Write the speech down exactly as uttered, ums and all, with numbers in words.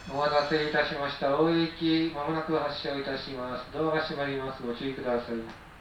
お待たせいたしました。大駅、まもなく発車をいたします。ドアが閉まります。ご注意ください。